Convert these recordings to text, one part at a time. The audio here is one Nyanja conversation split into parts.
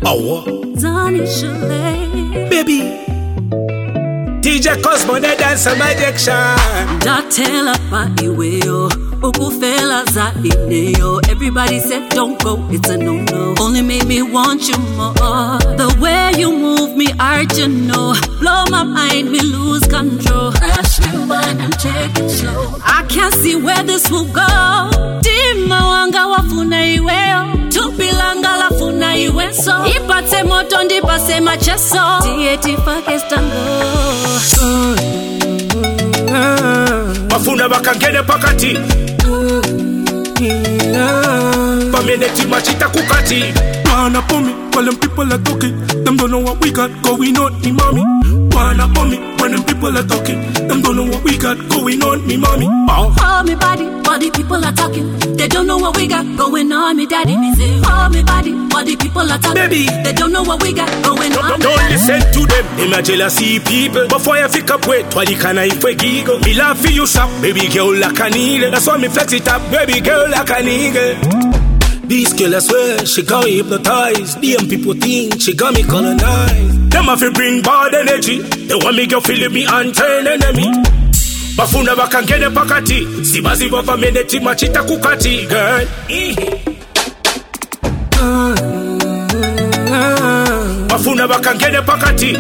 Oh, Zani Chalet. baby. DJ Cosmo, they dance a magic shine. Datela pa iweyo, ukufela za ineo. Everybody said don't go, it's a no-no. Only made me want you more. The way you move me, hard to know. Blow my mind, me lose control. Crash rewind and take it slow. I can't see where this will go. Dima wanga wafuna iweyo. Tupilanga la funa iwenso. Ipate moto ndipase macheso. Tieti fake stango. Bafuna bakangene pakati. Pameneti machita kukati. Wanna pull me while them people are talking. Them don't know what we got going on, me mommy. Wanna pull me when them people are talking. Them don't know what we got going on, me mommy. Hold me body, while the people are talking. They don't know what we got going on, me daddy. Me say, hold me body, while the people are talking. Baby, they don't know what we got going on. Don't listen to them, them a jealousy people. Before you pick up weight, why you can't if we giggle? Me love for you shop, baby girl like an eagle. That's why me flex it up, baby girl like an eagle. This girl I swear, she got me hypnotized. Them people think she got me colonized. Them have to bring bad energy. They want me girl feeling me and turn enemy. Bafuna bakangene pakati. Sibazi baba meneti machita kukati, girl. Bafuna bakangene pakati.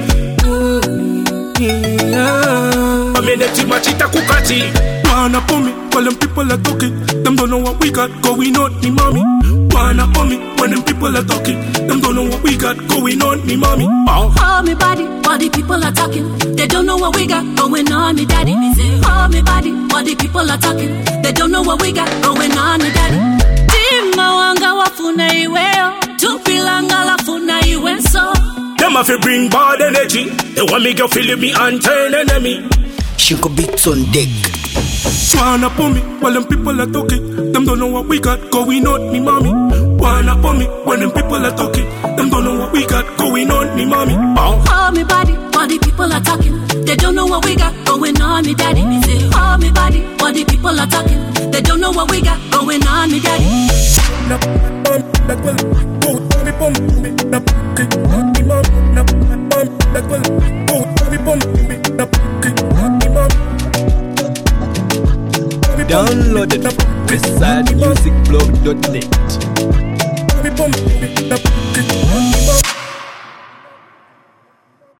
Meneti machita kukati. Wanna pull me while them people are talking. Them don't know what we got going on, me mommy. Wanna pull me when them people are talking. Them don't know what we got going on, me mommy. Hold me body, while the people are talking. They don't know what we got going on, me daddy. Me say, hold me body, while the people are talking. They don't know what we got going on, me daddy. Dima wanga wafuna iweyo. Tupilanga la funa iwenso. Them have to bring bad energy. They want me girl feeling me and turn enemy. Shinko beats on deck. Wanna pull me while them people are talking. Them don't know what we got going on, me mommy. Wanna pull me when them people are talking. Them don't know what we got going on, me mommy. Hold me body, while the people are talking. They don't know what we got going on, me daddy. Me say, hold me body, while the people are talking. They don't know what we got going on, me daddy. Download it from westsidemusicblog.net.